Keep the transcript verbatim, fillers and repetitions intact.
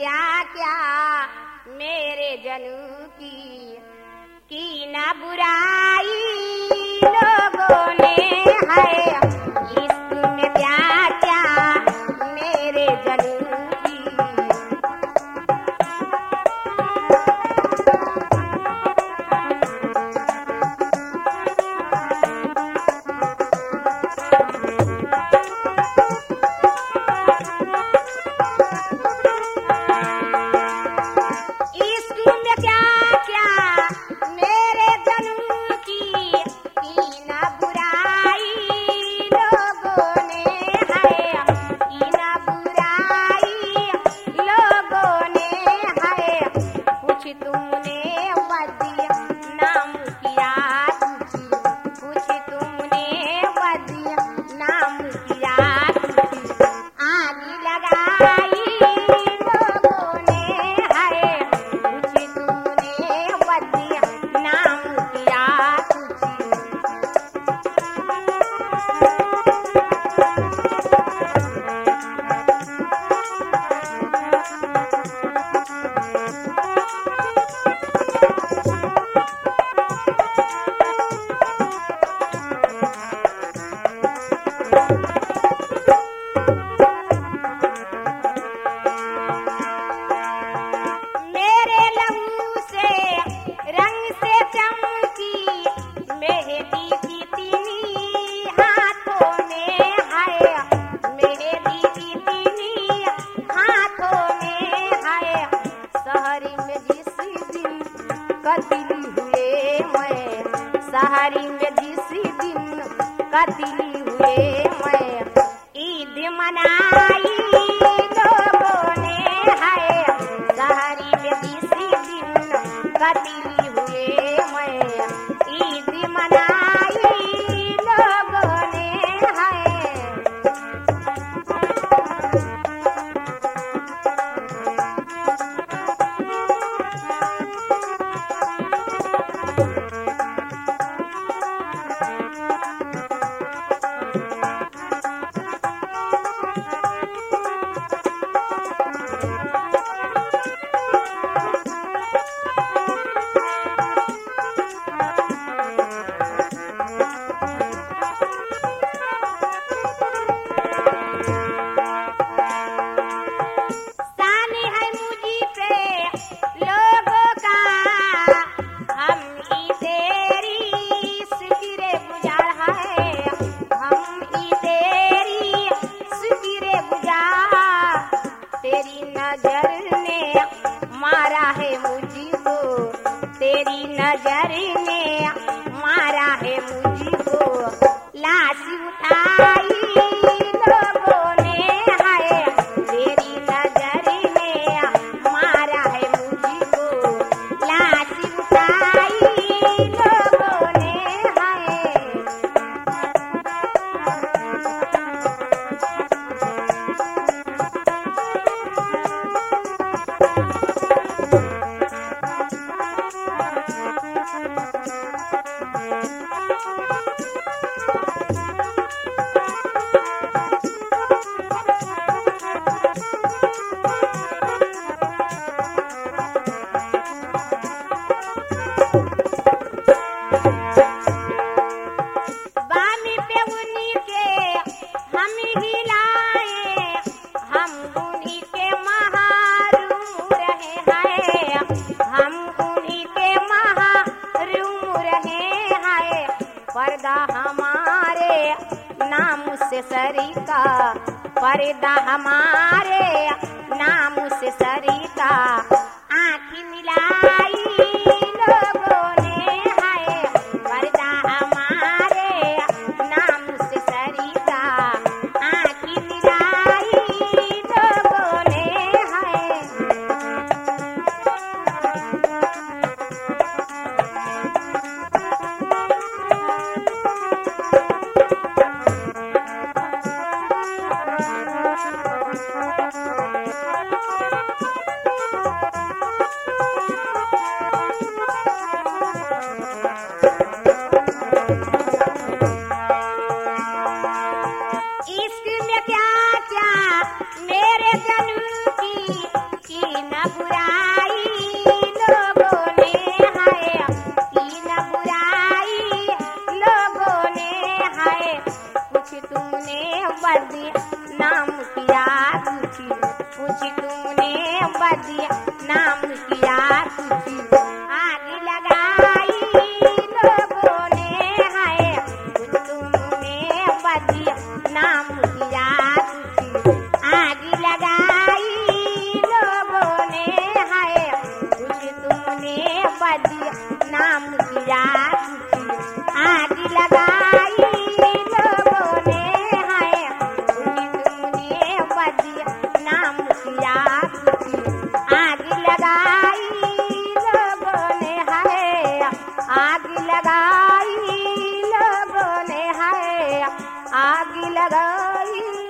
क्या क्या मेरे जनू की की न बुराई लोगों ने है। इश्क में क्या क्या मेरे जनू की। सहारी में जिस दिन कतली हुए मैं ईद मनाई लोगों ने है। सहारी में जिस दिन कतली हुए मैं ईद मनाई लोगों ने है। तेरी नजर ने मारा है मुझको लाश उठाई लोगों ने है। तेरी नजर ने मारा है मुझको लाश उठाई लोगों ने है। पर्दा हमारे नाम से सरिता पर्दा हमारे नाम से सरिता आँख मिलाई लोगों ने है। पर्दा हमारे नाम से सरिता आँख मिलाई लोगों ने है। बदिया नाम किया तुझी आग लगाई लोगों ने है तुमने बदिया नाम किया तुझी आग लगाई लोगों ने है तुमने बदिया नाम किया तुझी आग लगाई लोगों ने है तुमने बदिया नाम किया आग लगाई लोगों ने है आग लगाई लोगों ने है आग लगाई